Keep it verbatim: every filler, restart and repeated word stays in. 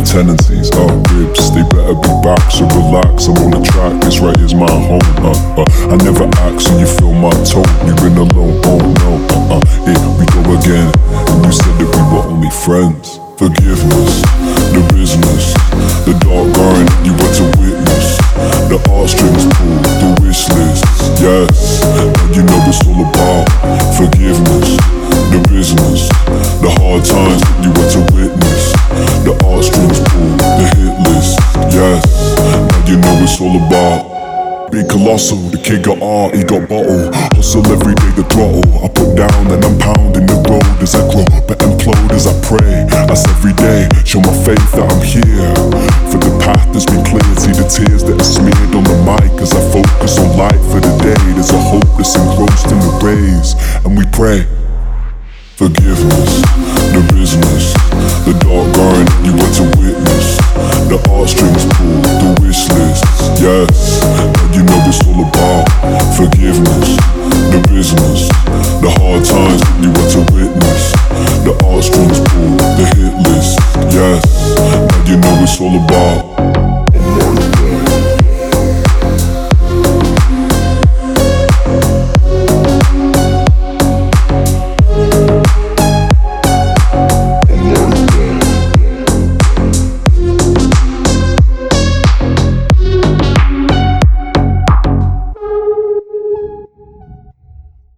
tendencies, uh, ribs, they better be back, so relax, I'm on the track, this right is my home, uh, uh, I never ask, so you feel my tone, you been alone, oh no, uh, uh, here we go again, and you said that we were only friends. Forgiveness, the business, the dark garden you were to witness, the heartstrings pulled, the wish list, yes, and you know it's all about forgiveness, the business, the hard times you were to witness, the heartstrings pulled, the hit list, yes, and you know it's all about big colossal, the kid got art, he got bottle. Hustle every day, the throttle I put down and I'm pounding the road as I grow, but implode as I pray. That's every day, show my faith that I'm here. For the path that's been cleared, see the tears that are smeared on the mic as I focus on light for the day. There's a hope that's engrossed in the rays, and we pray. Forgiveness, the business, the dark garden you were to witness, the heartstrings pulled, the wish list, yes, and you know it's all about forgiveness, the business, the hard times you were to witness, the heartstrings pulled, the hit list, yes, and you know it's all about